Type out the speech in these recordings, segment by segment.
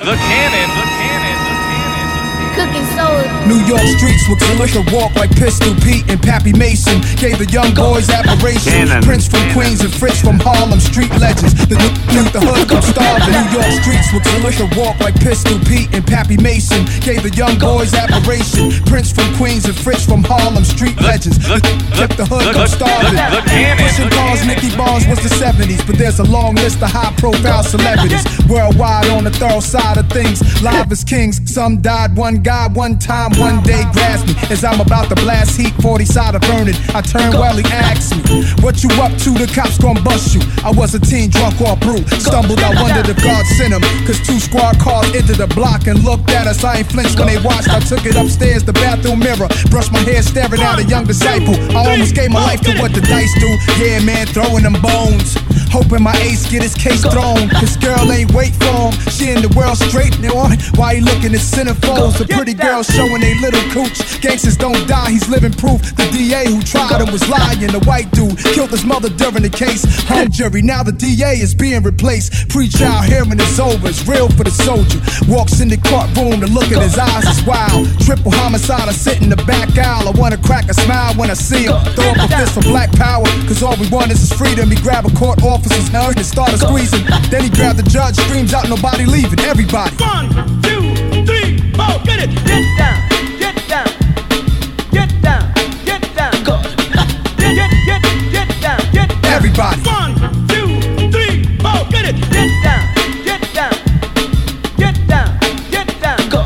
The Cannon. Cooking soul. New York streets were killer to walk like Pistol Pete and Pappy Mason. Gave the young boys admiration. Cannon. Prince from Queens and Fritz from Harlem, street legends. The hood come starving. New York streets were killer to walk like Pistol Pete and Pappy Mason. Gave the young boys admiration. Prince from Queens and Fritz from Harlem, street legends. The hood come starving. Pushing cars, Nicky Barnes was the 70s, but there's a long list of high-profile celebrities worldwide on the thorough side of things. Live as kings, some died. One guy, one time, one day grasped me as I'm about to blast heat. 40 side of burning. I turned well, he asked me, "What you up to? The cops gon' bust you." I was a teen drunk off brew. Stumbled, I wondered if God sent him, cause 2 squad cars entered the block and looked at us. I ain't flinched when they watched. I took it upstairs, the bathroom mirror, brushed my hair staring at a young disciple. I almost gave my life to what the dice do. Yeah, man, throwing them bones, hoping my ace get his case thrown. This girl ain't wait for him. She in the world straight on. Why he looking at centerfolds? The pretty girls showing they little cooch. Gangsters don't die, he's living proof. The DA who tried him was lying. The white dude killed his mother during the case. Hung jury, now the DA is being replaced. Pre-trial hearing is over, it's real for the soldier. Walks in the courtroom, the look in his eyes is wild. Triple homicide, I sit in the back aisle. I wanna crack a smile when I see him. Throw up a fist for black power, cause all we want is his freedom. He grab a court officer's hand and started squeezing. Then he grabbed the judge, screams out, nobody leaving, everybody. 1, 2, 3, 4, get it! Get down, get down, get down, get down. Go. Get down, get down. Everybody. 1, 2, 3, 4, get it! Get down, get down, get down, get down. Go.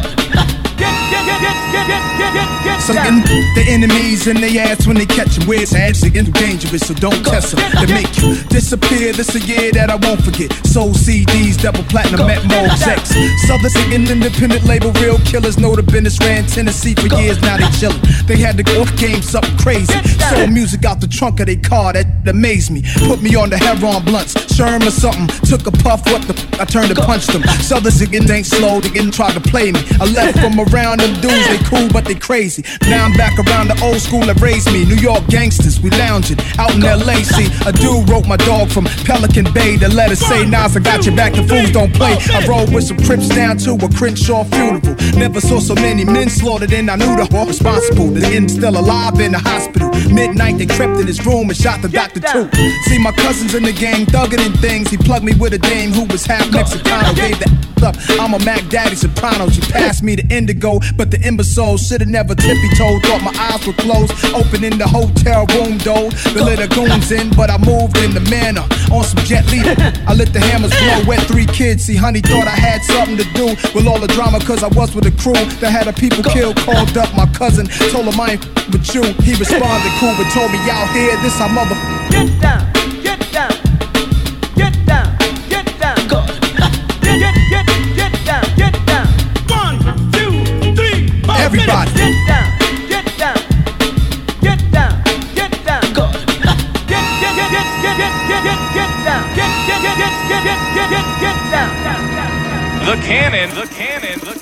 Get Some down. the enemies in their ass when they catch him. Where's ass again too dangerous, so don't test them. They make you disappear. This a year that I won't forget. Soul CDs, double platinum at Mo's X. Southern singing independent label, real killers know the business. Ran Tennessee for years, now they chillin'. They had to go game something crazy. Sold music out the trunk of their car, that amazed me. Put me on the heroin blunts, Sherm or something. Took a puff, what the I turned and punched them. Southern singing ain't slow, they didn't try to play me. I left from around them dudes, they cool but they crazy. Now I'm back around the old school that raised me. New York gangsters, we lounging out in LA. See, a dude wrote my dog from Pelican Bay. The letter say, Nas, I got your back, the fools don't play. I rode with some Crips down to a Crenshaw funeral. Never saw so many men slaughtered and I knew the whole responsible. The end still alive in the hospital. Midnight they crept in his room and shot the doctor too. See my cousins in the gang thugging and things. He plugged me with a dame who was half Mexicano. Gave the up, I'm a Mac Daddy Soprano. She passed me the indigo, but the imbecile should've never tippy-toed. Thought my eyes were closed, opening the hotel room door. The little goons in, but I moved in the manner on some Jet Li. I let the hammers blow, wet 3 kids. See, honey thought I had something to do with all the drama, cause I was with a crew that had a people killed. Called up my cousin, told him I ain't with you. He responded cool, but told me out here, this our mother. Get down, get down, get down, get down. Go. Get down, get down. 1, 2, 3, 4. Everybody. Get down, get down, get down, get down. Go. Get down, get down. The Cannon.